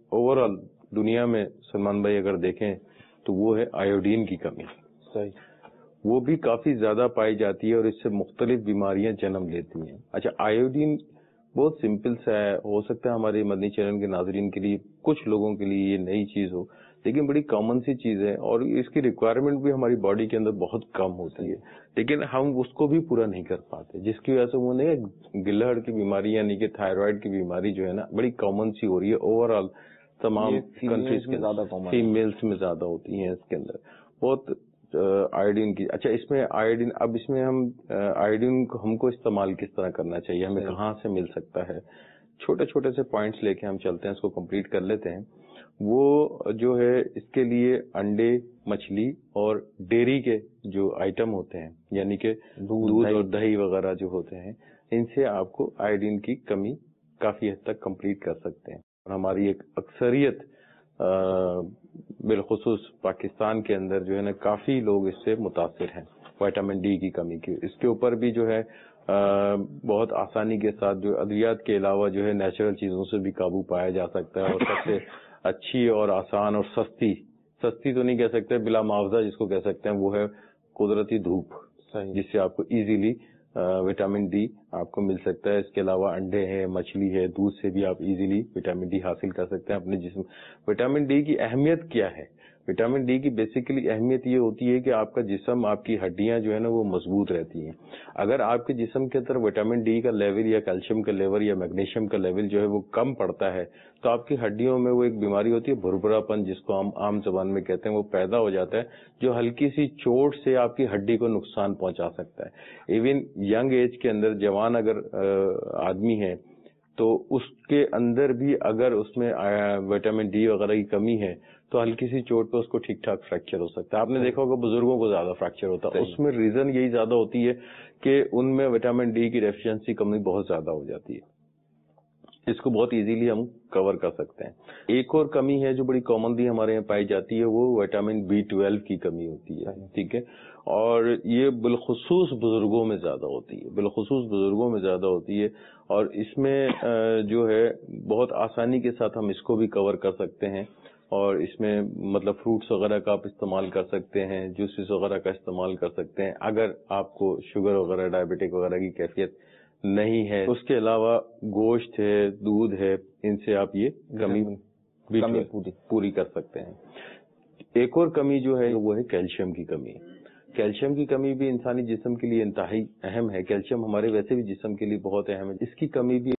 Over all دنیا میں سلمان بھائی اگر دیکھیں تو وہ ہے آیوڈین کی کمی. صحیح. وہ بھی کافی زیادہ پائی جاتی ہے اور اس سے مختلف بیماریاں جنم لیتی ہیں. اچھا, آیوڈین بہت سمپل سا ہے, ہو سکتا ہے ہمارے مدنی چینل کے ناظرین کے لیے, کچھ لوگوں کے لیے یہ نئی چیز ہو, لیکن بڑی کامن سی چیز ہے اور اس کی ریکوائرمنٹ بھی ہماری باڈی کے اندر بہت کم ہوتی ہے, لیکن ہم اس کو بھی پورا نہیں کر پاتے, جس کی وجہ سے وہ نہیں گلہڑ کی بیماری یعنی کہ تھائرائڈ کی بیماری جو ہے نا بڑی کامن سی ہو رہی ہے اوور آل تمام کنٹریز میں, فیمیلز میں زیادہ ہوتی ہیں اس کے اندر بہت آیوڈین کی. اچھا, اس میں آیوڈین, اب اس میں ہم آیوڈین کو ہم کو استعمال کس طرح کرنا چاہیے, ہمیں کہاں سے مل سکتا ہے, چھوٹے چھوٹے سے پوائنٹس لے کے ہم چلتے ہیں, اس کو کمپلیٹ کر لیتے ہیں. وہ جو ہے اس کے لیے انڈے, مچھلی اور ڈیری کے جو آئٹم ہوتے ہیں یعنی کہ دودھ اور دہی وغیرہ جو ہوتے ہیں, ان سے آپ کو آیوڈین کی کمی کافی حد تک کمپلیٹ کر سکتے ہیں. اور ہماری ایک اکثریت بالخصوص پاکستان کے اندر جو ہے نا کافی لوگ اس سے متاثر ہیں وٹامن ڈی کی کمی کی. اس کے اوپر بھی جو ہے بہت آسانی کے ساتھ جو ادویات کے علاوہ جو ہے نیچرل چیزوں سے بھی قابو پایا جا سکتا ہے, اور سب سے اچھی اور آسان اور سستی تو نہیں کہہ سکتے, بلا معاوضہ جس کو کہہ سکتے ہیں, وہ ہے قدرتی دھوپ, جس سے آپ کو ایزیلی وٹامن ڈی آپ کو مل سکتا ہے. اس کے علاوہ انڈے ہیں, مچھلی ہے, دودھ سے بھی آپ ایزیلی وٹامن ڈی حاصل کر سکتے ہیں اپنے جسم. وٹامن ڈی کی اہمیت کیا ہے؟ وٹامن ڈی کی بیسیکلی اہمیت یہ ہوتی ہے کہ آپ کا جسم, آپ کی ہڈیاں جو ہے نا وہ مضبوط رہتی ہیں. اگر آپ کے جسم کے اندر وٹامن ڈی کا لیول یا کیلشیم کا لیول یا میگنیشیم کا لیول جو ہے وہ کم پڑتا ہے تو آپ کی ہڈیوں میں وہ ایک بیماری ہوتی ہے بھربھرا پن, جس کو ہم عام زبان میں کہتے ہیں, وہ پیدا ہو جاتا ہے, جو ہلکی سی چوٹ سے آپ کی ہڈی کو نقصان پہنچا سکتا ہے. ایون ینگ ایج کے اندر جوان اگر آدمی ہے تو اس کے اندر بھی اگر اس میں وٹامن ڈی وغیرہ کی کمی ہے تو ہلکی سی چوٹ پہ اس کو ٹھیک ٹھاک فریکچر ہو سکتا ہے. آپ نے دیکھا ہوگا بزرگوں کو زیادہ فریکچر ہوتا ہے, اس میں ریزن یہی زیادہ ہوتی ہے کہ ان میں وٹامن ڈی کی ڈیفیشنسی کمی بہت زیادہ ہو جاتی ہے. اس کو بہت ایزیلی ہم کور کر سکتے ہیں. ایک اور کمی ہے جو بڑی کامنلی ہمارے یہاں پائی جاتی ہے, وہ وٹامن B12 کی کمی ہوتی ہے. ٹھیک ہے, اور یہ بالخصوص بزرگوں میں زیادہ ہوتی ہے, اور اس میں جو ہے بہت آسانی کے ساتھ ہم اس کو بھی کور کر سکتے ہیں. اور اس میں مطلب فروٹس وغیرہ کا آپ استعمال کر سکتے ہیں, جوسز وغیرہ کا استعمال کر سکتے ہیں اگر آپ کو شوگر وغیرہ, ڈائبٹک وغیرہ کی کیفیت نہیں ہے. اس کے علاوہ گوشت ہے, دودھ ہے, ان سے آپ یہ کمی پوری کر سکتے ہیں. ایک اور کمی جو ہے وہ ہے کیلشیم کی کمی. کیلشیم کی کمی بھی انسانی جسم کے لیے انتہائی اہم ہے. کیلشیم ہمارے ویسے بھی جسم کے لیے بہت اہم ہے. اس کی کمی بھی